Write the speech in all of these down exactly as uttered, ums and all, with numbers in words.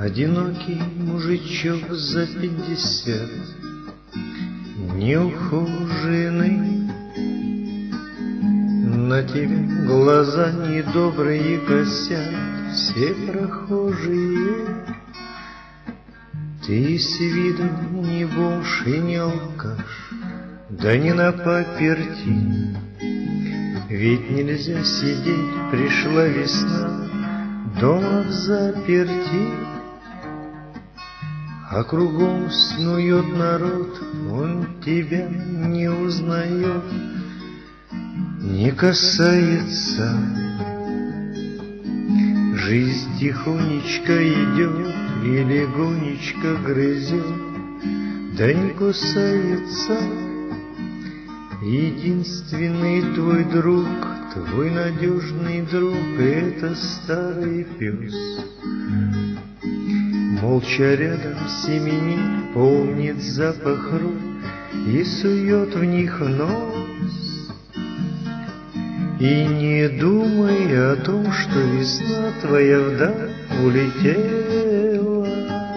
Одинокий мужичок за пятьдесят, неухоженный, на тебя глаза недобрые косят все прохожие. Ты с виду не бомж и не алкаш, да не на паперти. Ведь нельзя сидеть, пришла весна, дома взаперти. А кругом снует народ, он тебя не узнает, не касается. Жизнь тихонечко идет и легонечко грызет, да не кусается. Единственный твой друг, твой надежный друг — это старый пес. Молча рядом семенит, помнит запах рук и сует в них нос. И не думай о том, что весна твоя вдаль улетела.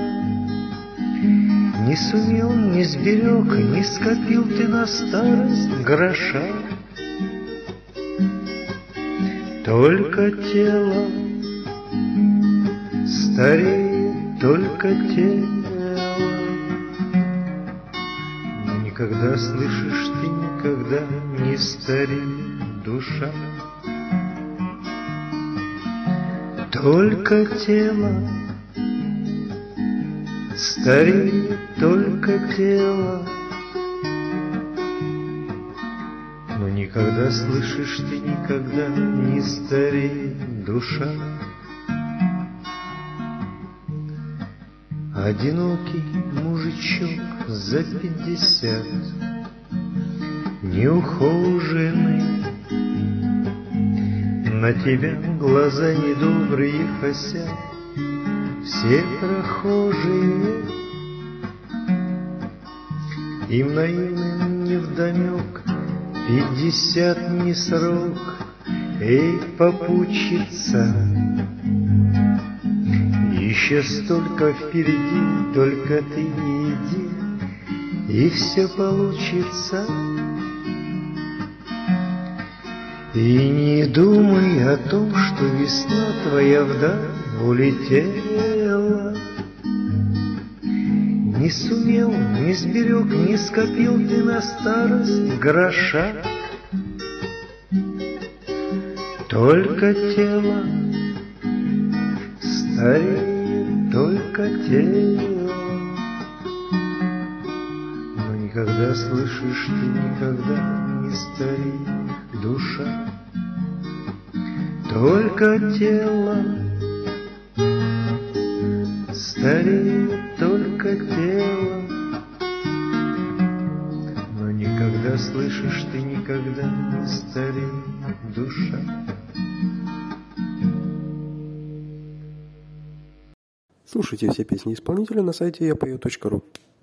Не сумел, не сберег, не скопил ты на старость гроша. Только тело стареет, только тело. Но никогда, слышишь, ты никогда не стареет душа. Только тело стареет, только тело. Но никогда, слышишь, ты никогда не стареет душа. Одинокий мужичок за пятьдесят, неухоженный, на тебя глаза недобрые косят все прохожие. Им наивным невдомек, пятьдесят не срок, эй, попутчица. Еще столько впереди, только ты иди, и все получится. И не думай о том, что весна твоя вдаль улетела. Не сумел, не сберег, не скопил ты на старость гроша. Только тело стареет, только тело. Но никогда, слышишь, ты никогда не стареет душа. Только тело стареет, только тело. Но никогда, слышишь, ты никогда не стареет душа. Слушайте все песни исполнителя на сайте я пою точка ру.